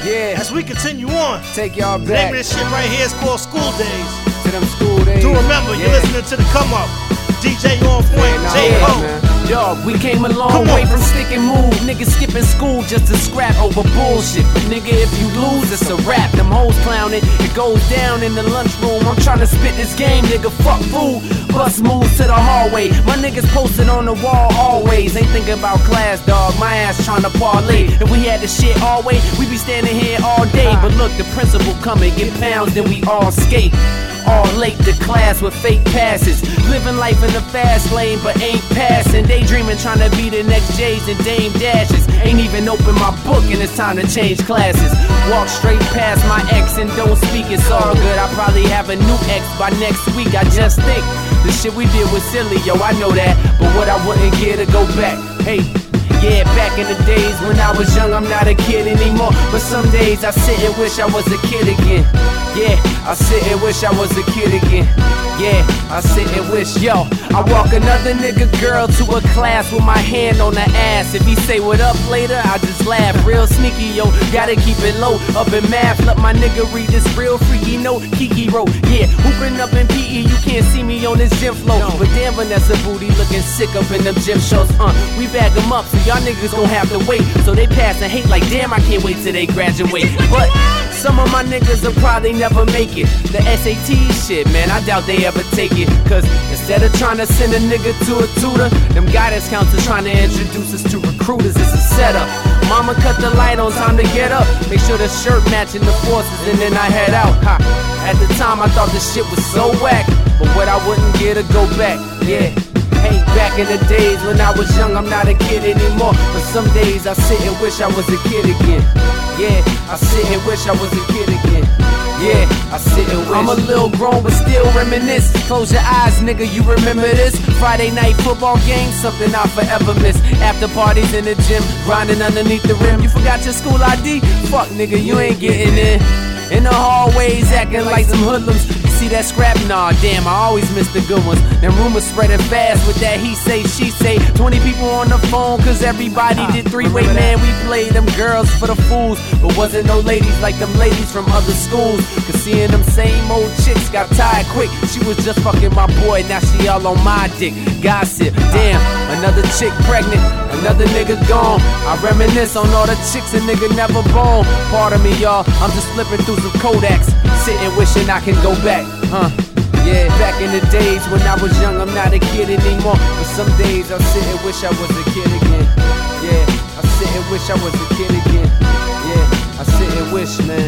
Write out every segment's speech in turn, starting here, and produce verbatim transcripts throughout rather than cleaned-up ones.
Yeah. As we continue on, take y'all back. The name of this shit right here is called School Days. To them school days. Do remember, yeah. You're listening to the Come Up. D J On Point, nah, J. yeah, Cole. Dog, we came a long way from stick and move. Niggas skipping school just to scrap over bullshit. But nigga, if you lose, it's a rap. Them hoes clowning, it goes down in the lunchroom. I'm trying to spit this game, nigga, fuck fool. Bus moves to the hallway. My niggas posted on the wall always. Ain't thinking about class, dog. My ass trying to parlay. If we had the shit all way, we be standing here all day. But look, the principal come and get pounds, then we all skate. All late to class with fake passes. Living life in the fast lane, but ain't passing. Daydreaming, trying to be the next J's and Dame Dashes. Ain't even open my book and it's time to change classes. Walk straight past my ex and don't speak, it's all good. I probably have a new ex by next week. I just think the shit we did was silly, yo, I know that. But what I wouldn't get to go back, hey. Yeah, back in the days when I was young, I'm not a kid anymore. But some days I sit and wish I was a kid again. Yeah, I sit and wish I was a kid again. Yeah, I sit and wish, yo. I walk another nigga girl to a class with my hand on the ass. If he say what up later, I just laugh. Real sneaky, yo, gotta keep it low. Up in math, let my nigga read this real freaky note Kiki wrote. Yeah, hooping up in P E, you can't see me on this gym floor. But damn, Vanessa Booty looking sick up in them gym shows. Uh, we bag them up, so y'all niggas gon' have to wait. So they pass and hate like damn, I can't wait till they graduate. But some of my niggas will probably never make it. The S A T shit, man, I doubt they ever take it. Cause instead of trying to send a nigga to a tutor, them guidance counselors trying to introduce us to recruiters. It's a setup. Mama cut the light on, time to get up. Make sure the shirt matching the forces and then I head out. Ha. At the time I thought this shit was so whack, but what I wouldn't get to go back, yeah. Hey, back in the days when I was young, I'm not a kid anymore. But some days I sit and wish I was a kid again. Yeah, I sit and wish I was a kid again. Yeah, I sit and wish. I'm a little grown but still reminisce. Close your eyes, nigga, you remember this? Friday night football game, something I forever miss. After parties in the gym, grinding underneath the rim. You forgot your school I D? Fuck, nigga, you ain't getting in. In the hallways, acting like some hoodlums. See that scrap? Nah, damn, I always miss the good ones. Them rumors spreading fast with that he say, she say. Twenty people on the phone, cause everybody did three-way. Man, we played them girls for the fools, but wasn't no ladies like them ladies from other schools. Cause seeing them same old chicks got tired quick. She was just fucking my boy, now she all on my dick. Gossip, damn, another chick pregnant, another nigga gone. I reminisce on all the chicks a nigga never born. Pardon me, y'all, I'm just flipping through some Kodaks, sitting wishing I can go back. Huh, yeah, back in the days when I was young, I'm not a kid anymore. But some days I sit and wish I was a kid again. Yeah, I sit and wish I was a kid again. Yeah, I sit and wish, man.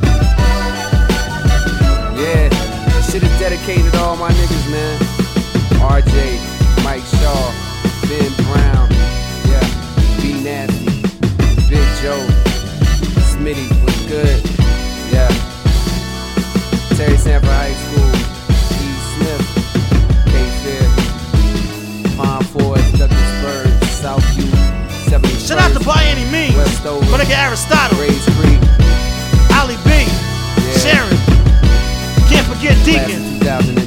Yeah, should've dedicated all my niggas, man. R J, Mike Shaw, Ben Brown, yeah, B Nasty, Big Joe, Smitty, what's good? Yeah. Terry Sanford High School, E. Smith, K-Fair, Palm Forest, Douglasburg, Southview, seventy-first. Shout out to By Any Means, Westover, my nigga Aristotle, Rays Creek, Ali B, yeah. Sharon, can't forget Deacon. two thousand